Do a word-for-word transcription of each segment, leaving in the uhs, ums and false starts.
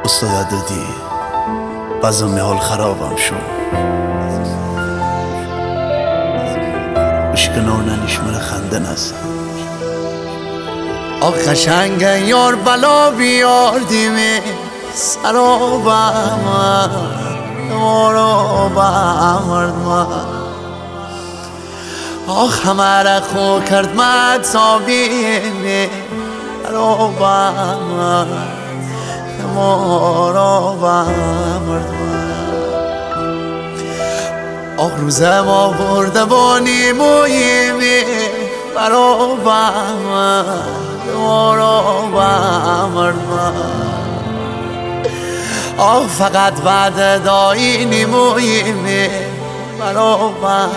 استاد عددی بعضا حال خرابم شو اشکنار ننیش من خنده نزن آخ قشنگ یار بلا بیاردیم سرابم مارو بمرد من آخ همه را خو کرد مدسابیم سرابم مارو بمرد من آخ روزه ما برده بانی مویمی برابم مارو بمرد من آخ فقط بعد دایی نیمویمی برابم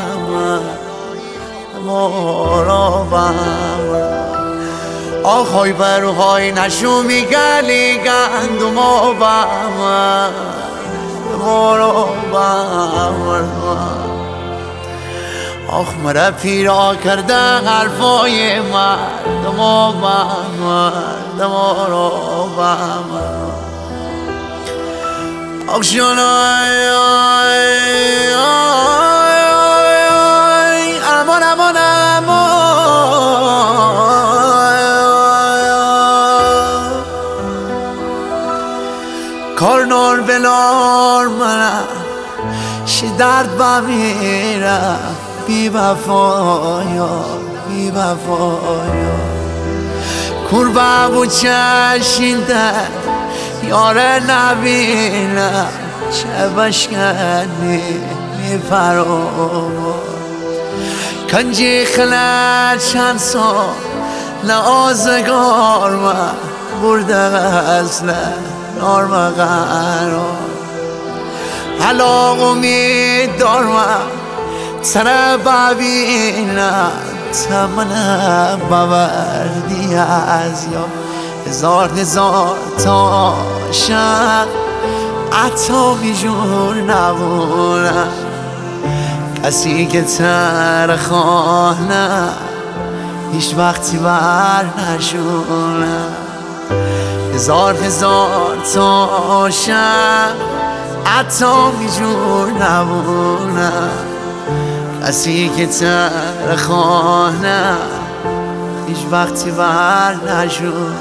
مارو بمرد آخ های بروهای نشو میگلی گندم و بمرد مارو بمرد آخ مرا پیرا کرده حرفای مردم و بمرد مارو بمرد آخ شنای امان امان امان کارنار بلار منم شی درد بمیرم بی وفایا بی وفایا کربه و چشین در یاره نبینم چه بشکنی می فرام کنجی خلد چند سال لازگار من برده اصلا نارم قرار حالا امید دارم سر ببینم تمنم بوردی از یا هزار هزار تا شب عطا بیجور نبونم کسی که تر خانه هیچ وقتی بر نشونم هزار هزار تا شب عطا بیجور نبونم کسی که تر خانه هیچ وقتی بر نشونم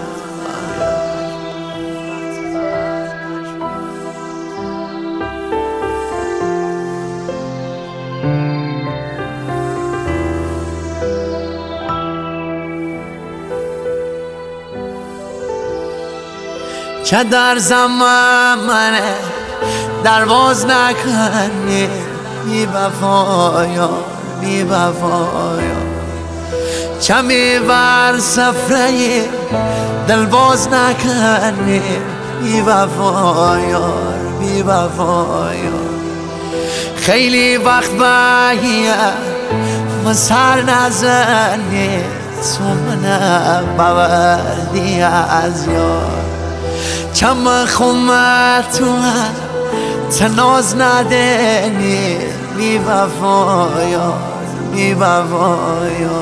چه در زمان منه درواز نکنی بی وفایا بی وفایا چه میبر سفره دل باز نکنی بی وفایا بی وفایا خیلی وقت باید من سر نزنی تو منم بوردی از یار چم خومه تو هم تناز ندنی بی وفایا بی وفایا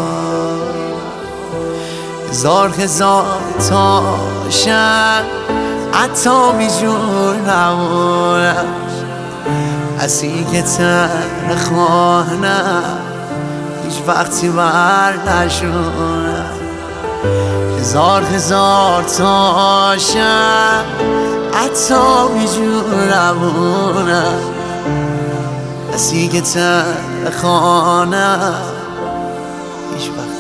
هزار هزار تا شب عطا بیجور نمونم کسی که تر خانه هیچ وقتی بر نشونم هزار هزار تا شب عطا بیجور نمونم کسی که تر خانه هیچ وقت